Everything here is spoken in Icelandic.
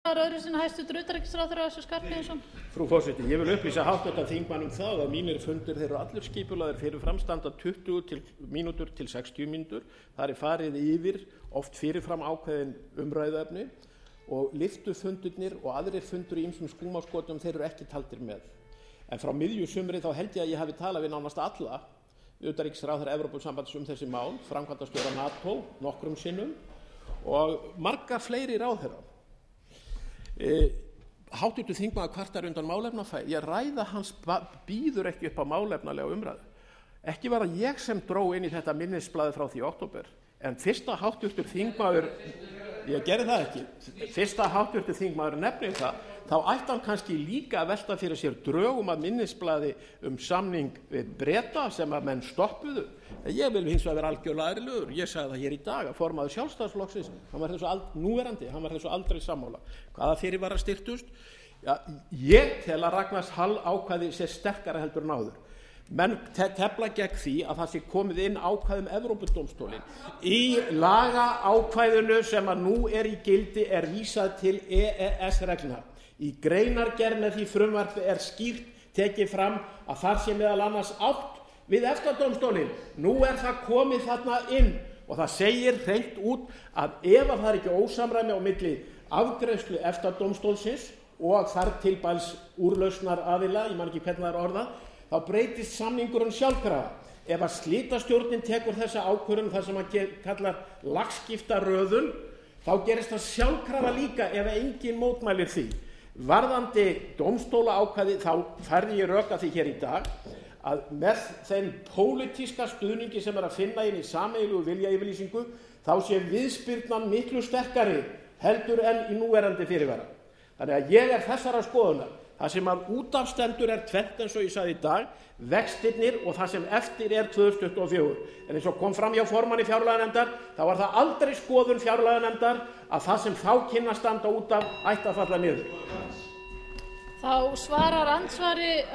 Frú forseti, ég vil upplýsa háttvirtan þingmann það að mínir fundir þeir eru allir skipulagðir fyrirfram, standa 20 mínútur til 60 mínútur. Það farið yfir oft fyrirfram ákveðin umræðuefni og lyftufundirnir og aðrir fundur í ýmsum skúmaskotum þeir eru ekki taldir með. En frá miðju sumri þá held ég að ég hafi talað við nánast alla utanríkisráðherra Evrópusambandsins þessi mál, framkvæmdastjóra NATO nokkrum sinnum og marga fleiri ráðherra. Háttvirtur þingmaður kvartar undan málefnafæri. Ræða hans býður ekki upp á málefnalega umræðu. Ekki var það ég sem dró inn í þetta minnisblaði frá því í október, en fyrsta háttvirtur þingmaður, ég gerði það ekki, fyrsta háttvirtur þingmaður nefnir það, þá ætti hann kannski líka að velta fyrir sér drögum að minnisblaði samning við Breta sem að menn stoppuðu. Ég vil hins vegar vera algjörlega ærlegur. Ég sagði það hér í dag að formaður Sjálfstæðisflokksins, hann var þessu aldrei sammála. Hvaða fyrirvarar styrktust? Ég tel að Ragnars Hall ákvæði sé sterkara heldur en áður. Menn tefla gegn því að það sé komið inn ákvæðum Evrópudómstólinn. Í lagaákvæðinu sem að nú í gildi vísað til EES-reglna. Í greinargerð með því frumvarpi skýrt tekið fram að þar sé meðal annars átt við EFTA-dómstólinn. Nú það komið þarna inn og það segir hreint út að ef það ekki ósamræmi á milli afgreiðslu EFTA-dómstólsins og þar til bæls úrlausnar aðila, ég man ekki hvernig það orðað, þá breytist samningurinn sjálfkrafa. Ef að slitastjórnin tekur þessa ákvörðun, það sem hann kallar lagskiptaröðun, þá gerist það sjálfkrafa líka ef enginn mótmælir því. Varðandi dómstólaákvæði þá færði ég rök að því hér í dag að með þeim pólitíska stuðningi sem að finna inn í sameiginlegu viljayfirlýsingu þá sé viðspyrnan miklu sterkari heldur en í núverandi fyrirvara. Þannig að ég þessarar skoðunar. Það sem að út af stendur tvennt eins og ég sagði í dag, vextirnir og það sem eftir 2024. En eins og kom fram hjá formanni fjárlaganefndar, þá var það aldrei skoðun fjárlaganefndar að það sem þá kynni að standa út af ætti að falla niður. Þá svarar andsvari